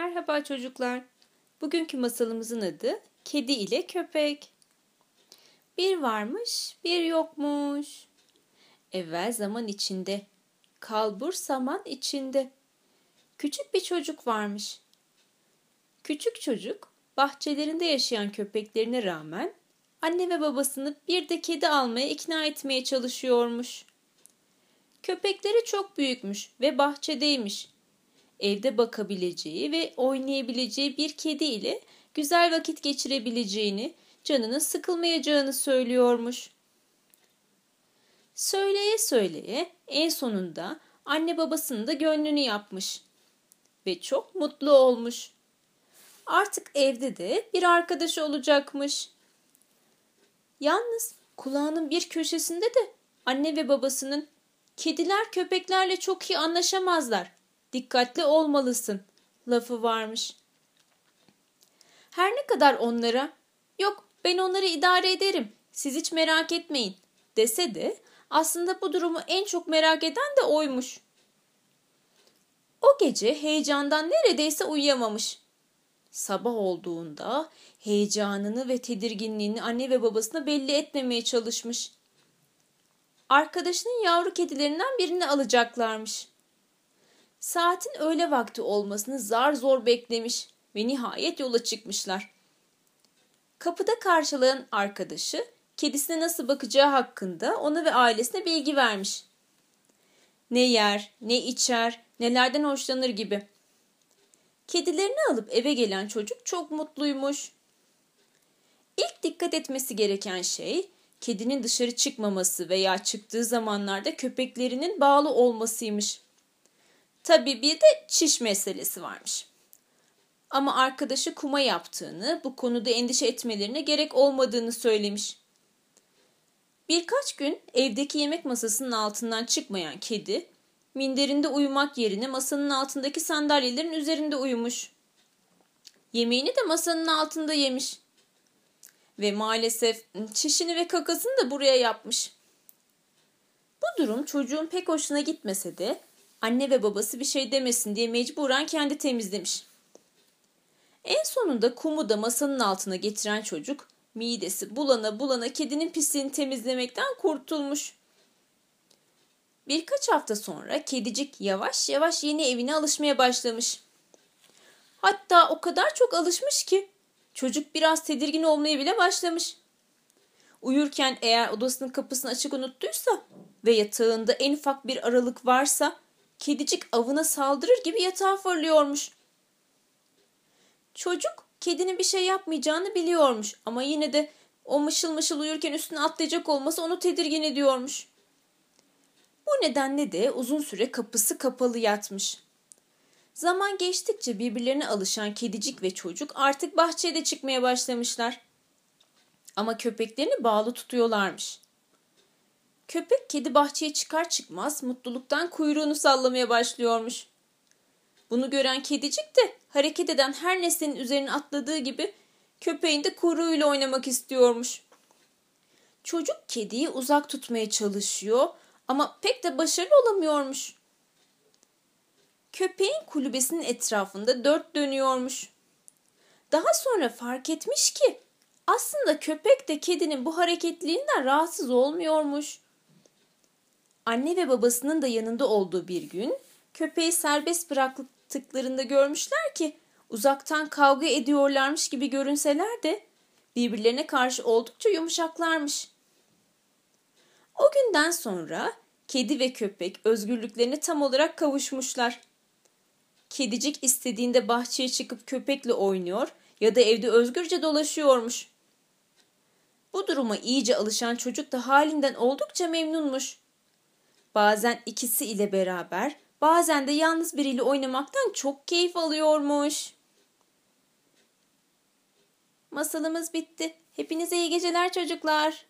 Merhaba çocuklar. Bugünkü masalımızın adı Kedi ile Köpek. Bir varmış, bir yokmuş. Evvel zaman içinde, kalbur saman içinde. Küçük bir çocuk varmış. Küçük çocuk, bahçelerinde yaşayan köpeklerine rağmen anne ve babasını bir de kedi almaya ikna etmeye çalışıyormuş. Köpekleri çok büyükmüş ve bahçedeymiş. Evde bakabileceği ve oynayabileceği bir kedi ile güzel vakit geçirebileceğini, canının sıkılmayacağını söylüyormuş. Söyleye söyleye en sonunda anne babasının da gönlünü yapmış ve çok mutlu olmuş. Artık evde de bir arkadaşı olacakmış. Yalnız kulağının bir köşesinde de anne ve babasının "Kediler köpeklerle çok iyi anlaşamazlar. Dikkatli olmalısın" lafı varmış. Her ne kadar onlara "Yok, ben onları idare ederim, siz hiç merak etmeyin" dese de aslında bu durumu en çok merak eden de oymuş. O gece heyecandan neredeyse uyuyamamış. Sabah olduğunda heyecanını ve tedirginliğini anne ve babasına belli etmemeye çalışmış. Arkadaşının yavru kedilerinden birini alacaklarmış. Saatin öğle vakti olmasını zar zor beklemiş ve nihayet yola çıkmışlar. Kapıda karşılayan arkadaşı kedisine nasıl bakacağı hakkında ona ve ailesine bilgi vermiş. Ne yer, ne içer, nelerden hoşlanır gibi. Kedilerini alıp eve gelen çocuk çok mutluymuş. İlk dikkat etmesi gereken şey kedinin dışarı çıkmaması veya çıktığı zamanlarda köpeklerinin bağlı olmasıymış. Tabii bir de çiş meselesi varmış. Ama arkadaşı kuma yaptığını, bu konuda endişe etmelerine gerek olmadığını söylemiş. Birkaç gün evdeki yemek masasının altından çıkmayan kedi, minderinde uyumak yerine masanın altındaki sandalyelerin üzerinde uyumuş. Yemeğini de masanın altında yemiş. Ve maalesef çişini ve kakasını da buraya yapmış. Bu durum çocuğun pek hoşuna gitmese de anne ve babası bir şey demesin diye mecburen kendi temizlemiş. En sonunda kumu da masanın altına getiren çocuk midesi bulana bulana kedinin pisliğini temizlemekten kurtulmuş. Birkaç hafta sonra kedicik yavaş yavaş yeni evine alışmaya başlamış. Hatta o kadar çok alışmış ki çocuk biraz tedirgin olmaya bile başlamış. Uyurken eğer odasının kapısını açık unuttuysa ve yatağında en ufak bir aralık varsa kedicik avına saldırır gibi yatağa fırlıyormuş. Çocuk kedinin bir şey yapmayacağını biliyormuş ama yine de o mışıl mışıl uyurken üstüne atlayacak olması onu tedirgin ediyormuş. Bu nedenle de uzun süre kapısı kapalı yatmış. Zaman geçtikçe birbirlerine alışan kedicik ve çocuk artık bahçeye de çıkmaya başlamışlar. Ama köpeklerini bağlı tutuyorlarmış. Köpek kedi bahçeye çıkar çıkmaz mutluluktan kuyruğunu sallamaya başlıyormuş. Bunu gören kedicik de hareket eden her nesnenin üzerine atladığı gibi köpeğin de kuyruğuyla oynamak istiyormuş. Çocuk kediyi uzak tutmaya çalışıyor ama pek de başarılı olamıyormuş. Köpeğin kulübesinin etrafında dört dönüyormuş. Daha sonra fark etmiş ki aslında köpek de kedinin bu hareketliliğinden rahatsız olmuyormuş. Anne ve babasının da yanında olduğu bir gün köpeği serbest bıraktıklarında görmüşler ki uzaktan kavga ediyorlarmış gibi görünseler de birbirlerine karşı oldukça yumuşaklarmış. O günden sonra kedi ve köpek özgürlüklerine tam olarak kavuşmuşlar. Kedicik istediğinde bahçeye çıkıp köpekle oynuyor ya da evde özgürce dolaşıyormuş. Bu duruma iyice alışan çocuk da halinden oldukça memnunmuş. Bazen ikisi ile beraber, bazen de yalnız biriyle oynamaktan çok keyif alıyormuş. Masalımız bitti. Hepinize iyi geceler çocuklar.